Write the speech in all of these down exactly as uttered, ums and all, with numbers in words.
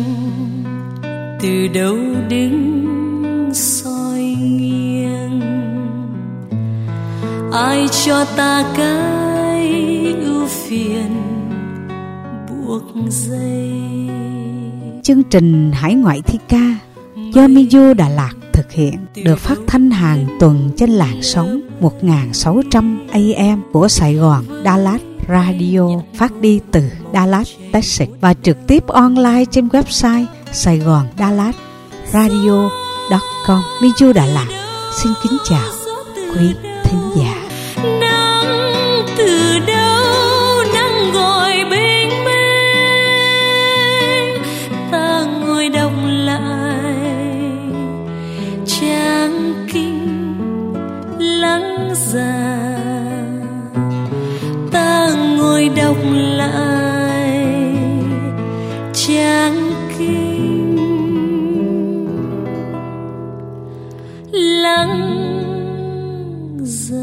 từ đâu đứng soi nghiêng. Ai cho ta cái ưu phiền buộc dây. Chương trình Hải ngoại thi ca do Miu Đà Lạt thực hiện, được phát thanh hàng tuần trên làn sóng một nghìn sáu trăm A M của Sài Gòn Dallas Radio, phát đi từ Dallas, Texas và trực tiếp online trên website Sài Gòn Dallas Radio chấm com. Miu Đà Lạt xin kính chào quý thính giả. Nắng từ đâu nắng gọi bình minh, ta ngồi đọc lại trang kinh lắng già. Ta ngồi đọc lại trang kinh lắng già.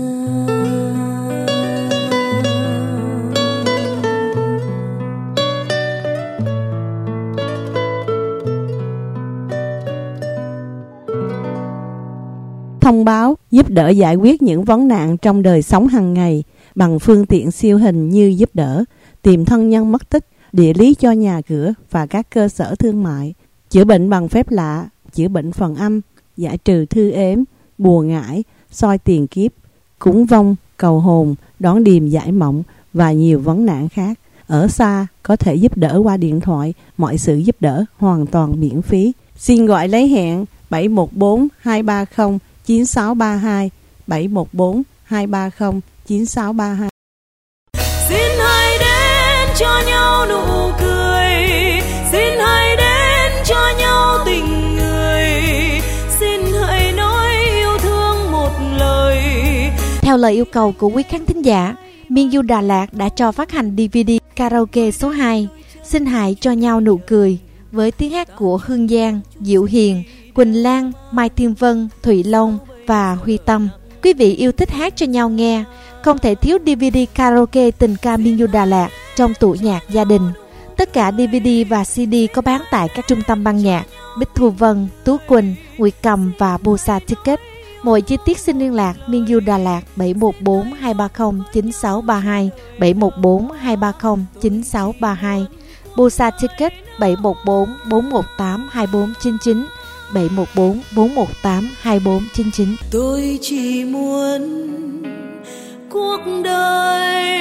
Thông báo giúp đỡ giải quyết những vấn nạn trong đời sống hàng ngày bằng phương tiện siêu hình như giúp đỡ, tìm thân nhân mất tích, địa lý cho nhà cửa và các cơ sở thương mại, chữa bệnh bằng phép lạ, chữa bệnh phần âm, giải trừ thư ếm, bùa ngải, soi tiền kiếp, cúng vong, cầu hồn, đón điềm giải mộng và nhiều vấn nạn khác. Ở xa có thể giúp đỡ qua điện thoại, mọi sự giúp đỡ hoàn toàn miễn phí. Xin gọi lấy hẹn bảy một bốn hai ba không chín sáu ba hai, bảy một bốn hai ba không chín sáu ba hai. Xin hãy đến cho nhau nụ cười, xin hãy đến cho nhau tình người, xin hãy nói yêu thương một lời. Theo lời yêu cầu của quý khán thính giả, Miu Đà Lạt đã cho phát hành đê vê đê karaoke số hai Xin hãy cho nhau nụ cười với tiếng hát của Hương Giang, Diệu Hiền, Quỳnh Lan, Mai Thiên Vân, Thụy Long và Huy Tâm. Quý vị yêu thích hát cho nhau nghe, không thể thiếu đê vê đê karaoke tình ca Miu Đà Lạt trong tủ nhạc gia đình. Tất cả đê vê đê và xê đê có bán tại các trung tâm ban nhạc Bích Thu Vân, Tú Quỳnh, Nguyệt Cầm và Bosa Ticket. Mọi chi tiết xin liên lạc Miu Đà Lạt bảy một bốn hai ba không chín sáu ba hai, bảy một bốn hai ba không chín sáu ba hai, Bosa Ticket bảy một bốn bốn một tám hai bốn chín chín, bảy một bốn bốn một tám hai bốn chín chín. Tôi chỉ muốn cuộc đời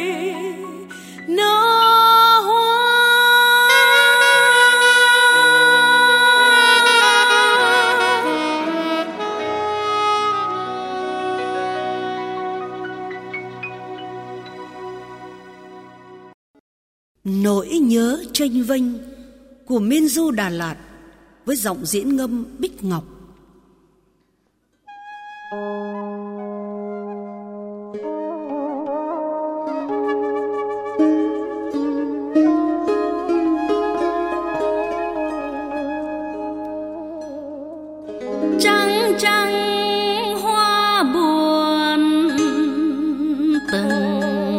nó nỗi nhớ tranh vênh của Miu Đà Lạt với giọng diễn ngâm Bích Ngọc. Trăng trăng hoa buồn từng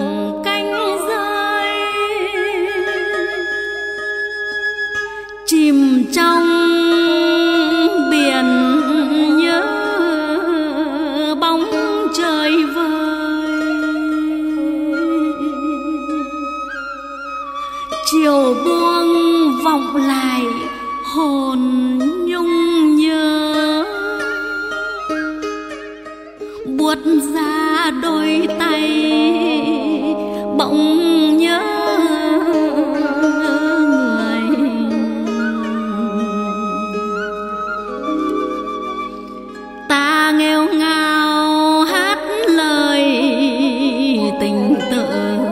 chìm trong biển nhớ bóng trời vơi. Chiều buông vọng lại hồn nhung nhớ, buốt ra đôi tay bỗng nhớ nghèo ngào hát lời tình tự,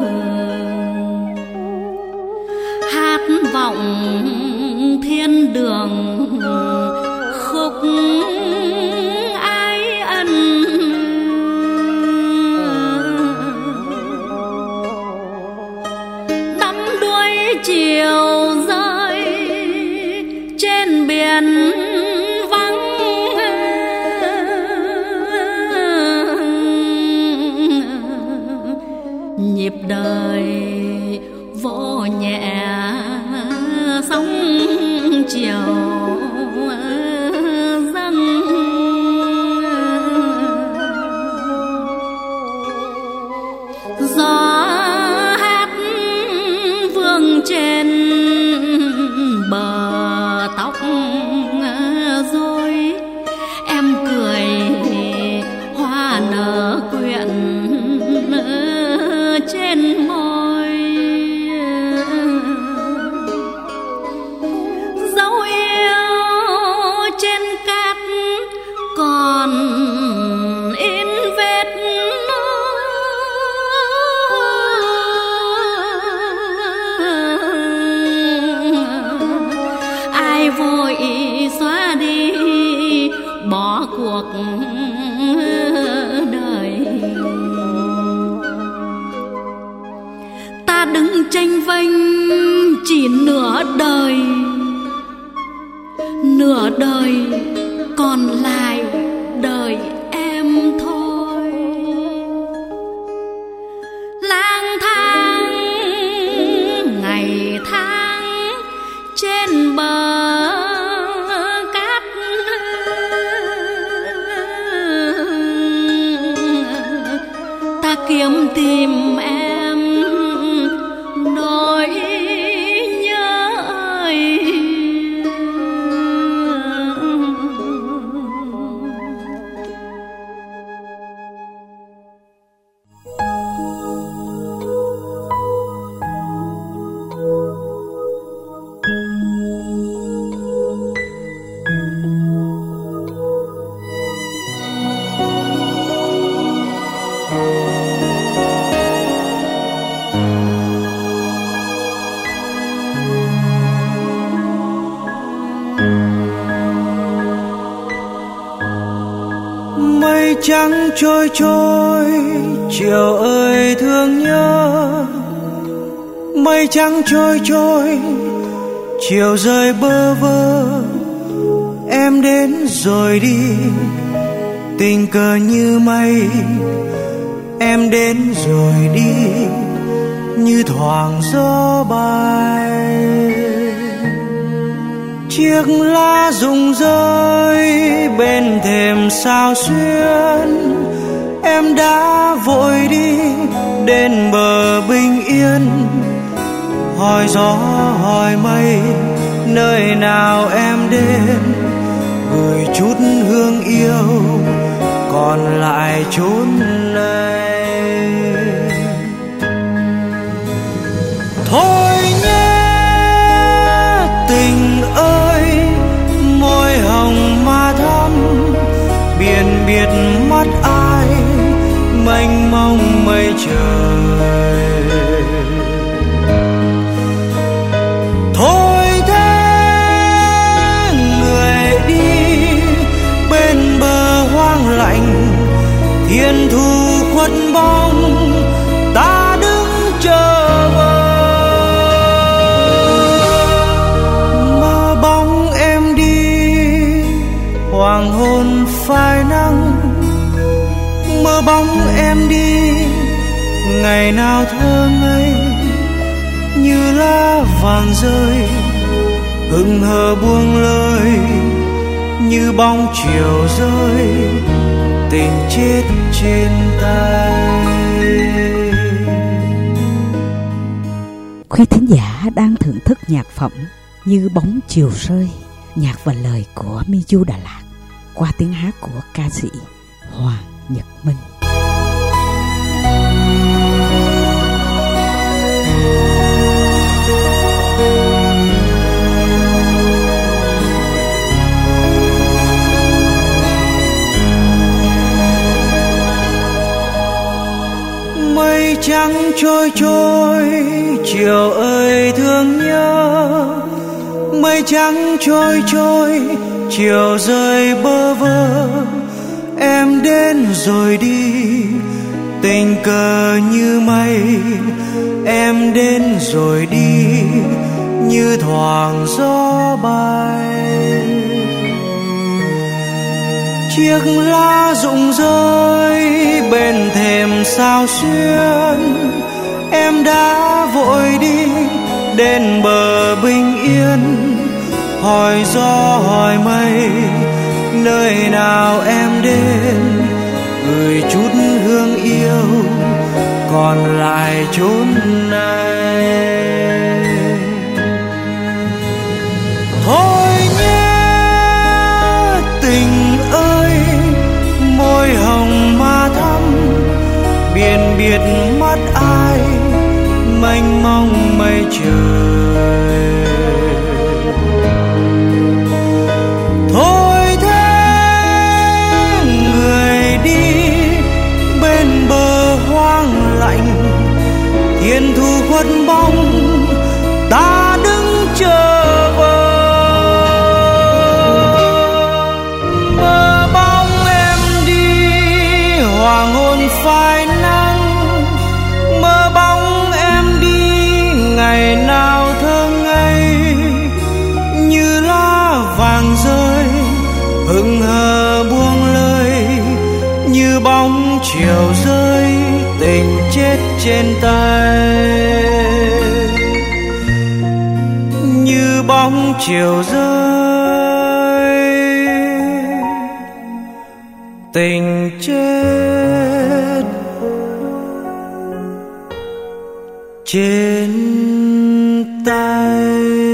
hát vọng thiên đường khúc ái ân. Đắm đuối chiều rơi trên biển nhịp đời vô nhẹ sóng chiều dâng, gió hát vương trên bờ tóc rối, em cười hoa nở quyện trên môi, dấu yêu trên cát còn in vết, ai vội xóa đi bỏ cuộc đời. Ta đứng tranh vênh chỉ nửa đời, nửa đời còn lại đời em thôi. Lang thang ngày tháng trên bờ cát, ta kiếm tìm em nỗi nhớ ơi. Mây trắng trôi trôi chiều ơi thương nhớ, mây trắng trôi trôi chiều rơi bơ vơ, em đến rồi đi tình cờ như mây, em đến rồi đi như thoảng gió bay. Chiếc lá rụng rơi bên thềm sao xuyên, em đã vội đi đến bờ bình yên. Hỏi gió hỏi mây nơi nào em đến, gửi chút hương yêu còn lại chốn này. Thôi nhé tình ơi, môi hồng mà thắm, biển biệt mắt ai mênh mông mây trời. Thôi thế người đi bên bờ hoang lạnh, thiên thu khuất bóng ta đứng chờ vờ. Mơ bóng em đi hoàng hôn phai nắng, mơ bóng em đi ngày nào thơ ngây như lá vàng rơi, hững hờ buông lời như bóng chiều rơi, tình chết trên tay. Quý thính giả đang thưởng thức nhạc phẩm Như bóng chiều rơi, nhạc và lời của Miu Đà Lạt qua tiếng hát của ca sĩ Hoàng Nhật Minh. Mây trắng trôi trôi chiều ơi thương nhớ, mây trắng trôi trôi chiều rơi bơ vơ, em đến rồi đi tình cờ như mây, em đến rồi đi như thoảng gió bay. Chiếc lá rụng rơi bên thềm sao xuyên, em đã vội đi đến bờ bình yên. hỏi gió hỏi mây, nơi nào em đến gửi chút hương yêu còn lại chốn này. Thôi nhé tình ơi, môi hồng má thắm, biển biệt mắt ai mênh mông mây trời. Thôi thế người đi bên bờ hoang lạnh, thiên thu khuất bóng ta đứng chờ vờ. Mơ bóng em đi hoàng hôn phai nắng, mơ bóng em đi ngày nào thơ ngây, như lá vàng rơi hững hờ buông lơi, như bóng chiều rơi tình chết trên tay, như bóng chiều rơi tình chết trên tay.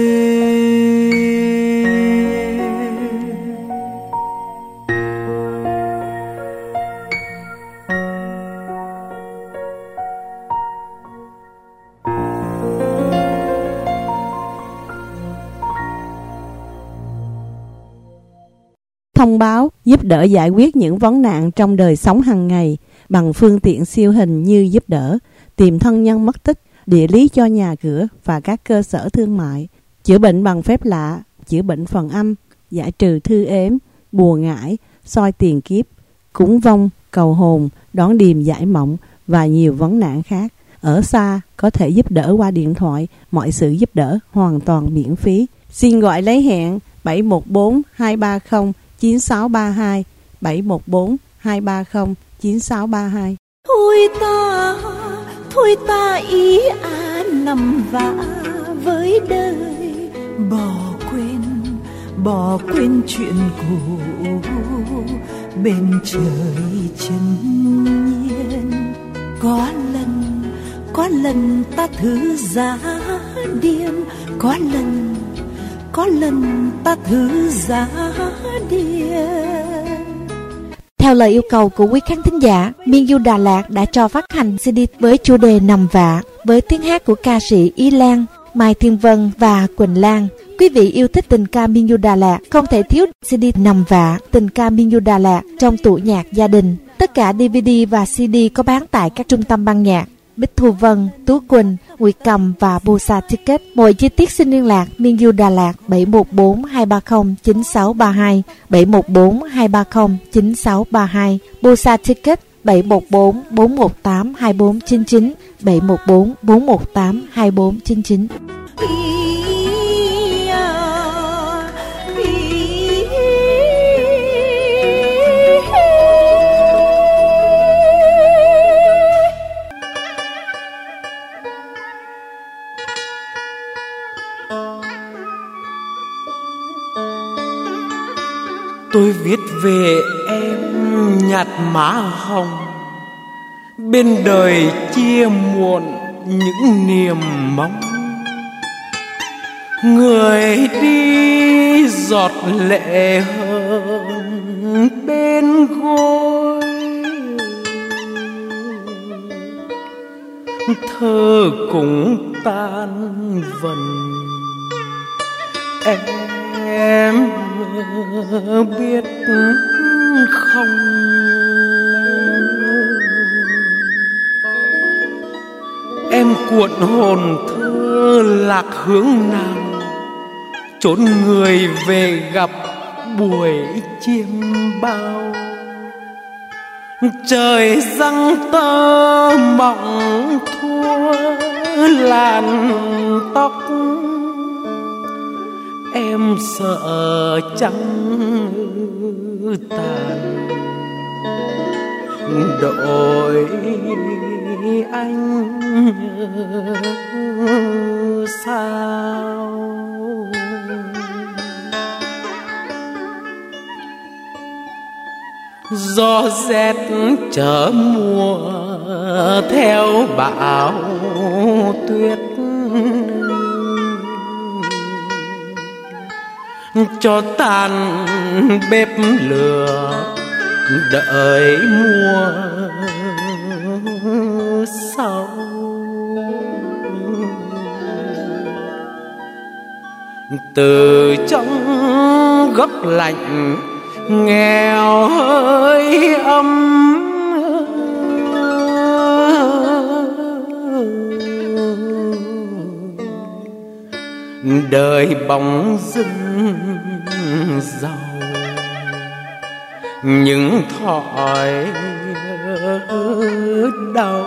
Thông báo giúp đỡ giải quyết những vấn nạn trong đời sống hàng ngày bằng phương tiện siêu hình như giúp đỡ, tìm thân nhân mất tích, địa lý cho nhà cửa và các cơ sở thương mại, chữa bệnh bằng phép lạ, chữa bệnh phần âm, giải trừ thư ếm, bùa ngải, soi tiền kiếp, cúng vong, cầu hồn, đón điềm giải mộng và nhiều vấn nạn khác. Ở xa có thể giúp đỡ qua điện thoại, mọi sự giúp đỡ hoàn toàn miễn phí. Xin gọi lấy hẹn bảy một bốn hai ba không chín sáu ba hai, bảy một bốn hai ba không chín sáu ba hai. Thôi ta, thôi ta ý à nằm vạ với đời, bỏ quên, bỏ quên chuyện cũ, bên trời chân nhiên. Có lần, có lần ta thử giá điên, có lần, có lần ta thử giá điên. Theo lời yêu cầu của quý khán thính giả, Miên Du Đà Lạt đã cho phát hành xê đê với chủ đề Nằm Vạ với tiếng hát của ca sĩ Ý Lan, Mai Thiên Vân và Quỳnh Lan. Quý vị yêu thích tình ca Miên Du Đà Lạt không thể thiếu xê đê Nằm Vạ, tình ca Miên Du Đà Lạt trong tủ nhạc gia đình. Tất cả đê vê đê và xê đê có bán tại các trung tâm ban nhạc Bích Thu Vân, Tú Quỳnh, Nguyệt Cầm và Bosa Ticket. Mọi chi tiết xin liên lạc Miên Du Đà Lạt bảy một bốn hai ba không chín sáu ba hai, bảy một bốn hai ba không chín sáu ba hai, Bosa Ticket bảy một bốn bốn một tám hai bốn chín chín, bảy một bốn bốn một tám hai bốn chín chín. Tôi viết về em nhạt má hồng, bên đời chia muộn những niềm mong. Người đi giọt lệ hờn bên gối, thơ cũng tan vần. Em biết không, em cuộn hồn thơ lạc hướng nào, trốn người về gặp buổi chiêm bao. Trời răng tơ mộng thua làn tóc, em sợ trắng tàn đổi anh sao. gió rét chở mùa theo bão tuyết, cho tàn bếp lửa đợi mùa sau. Từ trong góc lạnh nghèo hơi ấm, đời bóng dưng giàu những thỏi đau.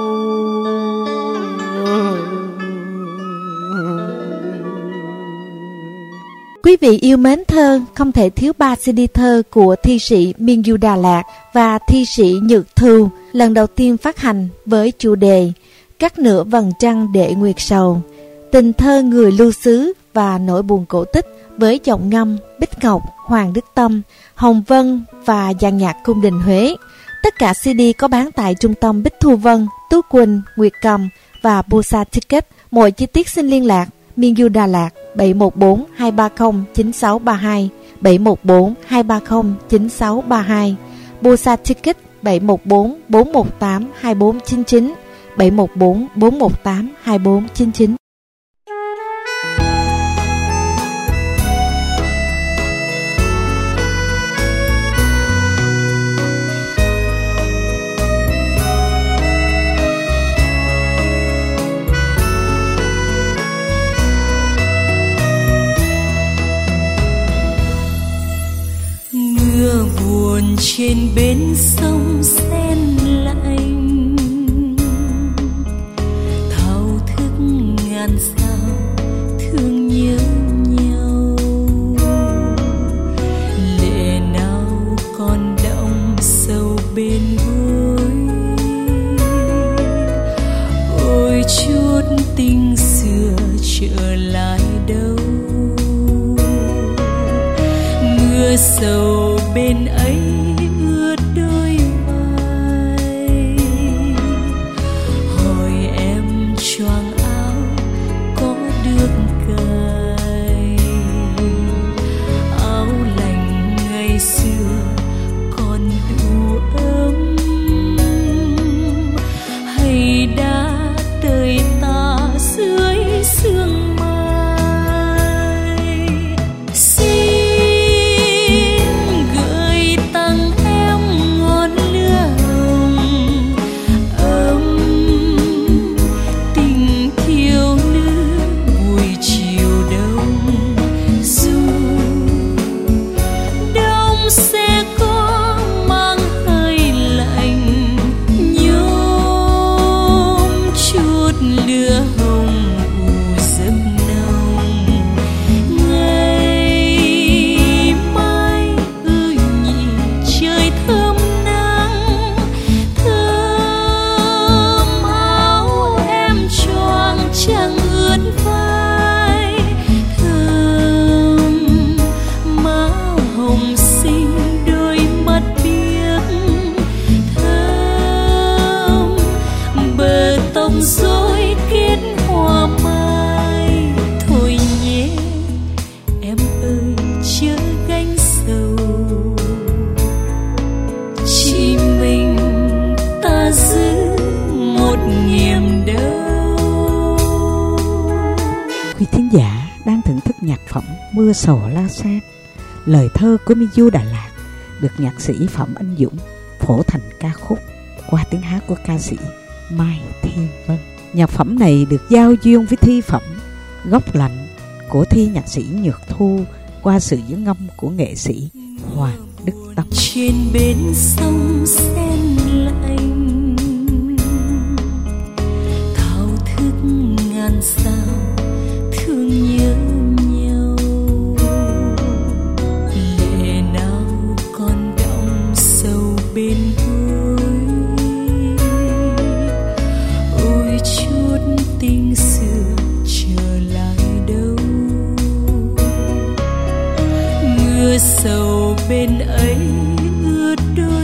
Quý vị yêu mến thơ, không thể thiếu ba xê đê thơ của thi sĩ Miên Du Đà Lạt và thi sĩ Nhược Thu, lần đầu tiên phát hành với chủ đề Cắt nửa vầng trăng để nguyệt sầu, tình thơ người lưu xứ và nỗi buồn cổ tích với giọng ngâm Bích Ngọc, Hoàng Đức Tâm, Hồng Vân và dàn nhạc cung đình Huế. Tất cả xê đê có bán tại trung tâm Bích Thu Vân, Tú Quỳnh, Nguyệt Cầm và Busa Ticket. Mọi chi tiết xin liên lạc Miên Du Đà Lạt bảy một bốn hai ba không chín sáu ba hai, bảy một bốn hai ba không chín sáu ba hai, Busa Ticket bảy một bốn bốn một tám hai bốn chín chín, bảy một bốn bốn một tám hai bốn chín chín. Mưa buồn trên bến sông sen lạnh, thao thức ngàn sao thương nhớ nhau. Lệ nào còn đọng sâu bên gối, ôi chút tình xưa trở lại đâu. Mưa sầu bên ấy ướt đôi vai, hỏi em choàng áo có được cài. Áo lành ngày xưa còn đủ ấm, hay đã đời ta dưới sương mai. Mưa sầu la sen, lời thơ của Miên Du Đà Lạt được nhạc sĩ Phạm Anh Dũng phổ thành ca khúc qua tiếng hát của ca sĩ Mai Thiên Vân. Nhạc phẩm này được giao duyên với thi phẩm Góc Lạnh của thi nhạc sĩ Nhược Thu qua sự diễn ngâm của nghệ sĩ Hoàng Đức Tâm. Trên bến sông sen lạnh, thao thức ngàn sao thương nhớ. Bên gối, ôi chút tình xưa trở lại đâu. Mưa sầu bên ấy ướt đôi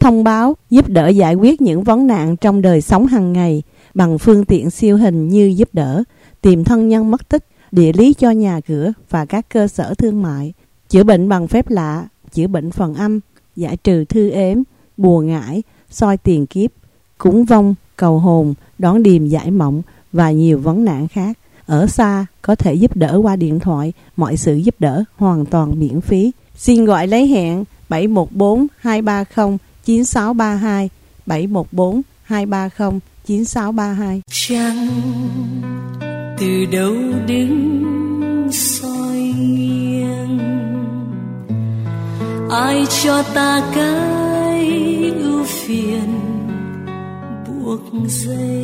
thông báo, giúp đỡ giải quyết những vấn nạn trong đời sống hàng ngày bằng phương tiện siêu hình như giúp đỡ, tìm thân nhân mất tích, địa lý cho nhà cửa và các cơ sở thương mại, chữa bệnh bằng phép lạ, chữa bệnh phần âm, giải trừ thư ếm, bùa ngải, soi tiền kiếp, cúng vong, cầu hồn, đón điềm giải mộng và nhiều vấn nạn khác. Ở xa có thể giúp đỡ qua điện thoại, mọi sự giúp đỡ hoàn toàn miễn phí. Xin gọi lấy hẹn bảy một bốn hai ba không chín sáu ba hai, bảy một bốn hai ba không chín sáu ba hai. Trăng từ đâu đứng soi nghiêng, ai cho ta cái ưu phiền buộc dây.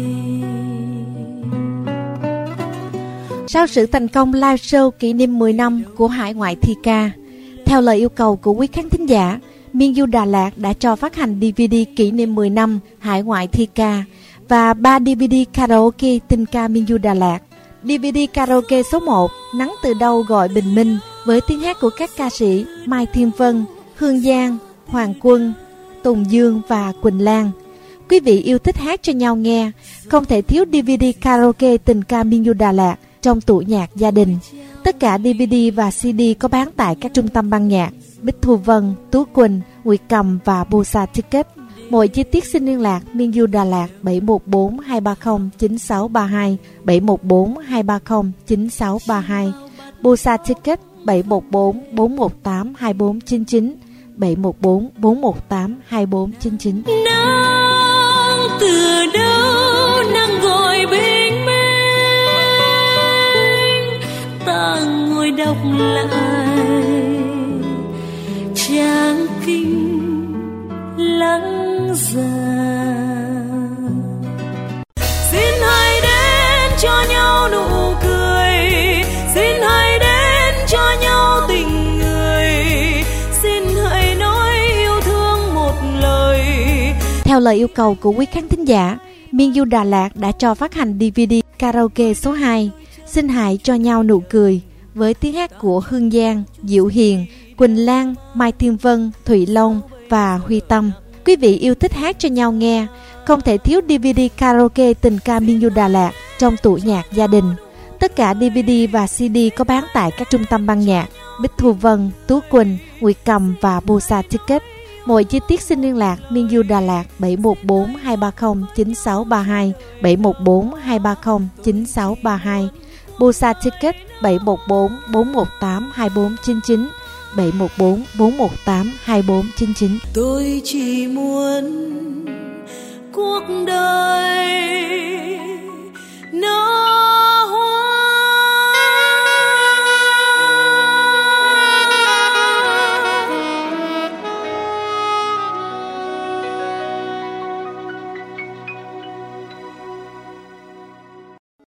Sau sự thành công live show kỷ niệm mười năm của Hải Ngoại Thi Ca, theo lời yêu cầu của quý khán thính giả, Miên Du Đà Lạt đã cho phát hành đê vê đê kỷ niệm mười năm Hải Ngoại Thi Ca và ba đê vê đê karaoke tình ca Miên Du Đà Lạt. đê vê đê karaoke số một Nắng Từ Đâu Gọi Bình Minh với tiếng hát của các ca sĩ Mai Thiên Vân, Hương Giang, Hoàng Quân, Tùng Dương và Quỳnh Lan. Quý vị yêu thích hát cho nhau nghe, không thể thiếu đê vê đê karaoke tình ca Miên Du Đà Lạt trong tủ nhạc gia đình. Tất cả đê vê đê và xê đê có bán tại các trung tâm ban nhạc Bích Thu Vân, Tú Quỳnh, Nguyệt Cầm và Busa Ticket. Mọi chi tiết xin liên lạc Miên Du Đà Lạt bảy một bốn hai ba không chín sáu ba hai, bảy một bốn hai ba không chín sáu ba hai, Busa Ticket bảy một bốn bốn một tám hai bốn chín chín, bảy một bốn bốn một tám hai bốn chín chín. Nắng từ đâu nắng gọi bình minh, ta ngồi đọc lại trang kinh lắng già. Xin hãy đến cho nhau nụ cười, xin hãy đến cho nhau tình người, xin hãy nói yêu thương một lời. Theo lời yêu cầu của quý khán thính giả, Miên Du Đà Lạt đã cho phát hành đê vê đê karaoke số hai Xin Hãy Cho Nhau Nụ Cười với tiếng hát của Hương Giang, Diệu Hiền, Quỳnh Lan, Mai Thiên Vân, Thụy Long và Huy Tâm. Quý vị yêu thích hát cho nhau nghe, không thể thiếu đê vê đê karaoke tình ca Miên Du Đà Lạt trong tủ nhạc gia đình. Tất cả đê vê đê và xê đê có bán tại các trung tâm ban nhạc Bích Thu Vân, Tú Quỳnh, Nguyệt Cầm và Busa Ticket. Mọi chi tiết xin liên lạc Miên Du Đà Lạt bảy một bốn hai ba không chín sáu ba hai, bảy một bốn hai ba không chín sáu ba hai, Busa Ticket bảy một bốn bốn một tám hai bốn chín chín, bảy một bốn bốn một tám hai bốn chín chín. Tôi chỉ muốn cuộc đời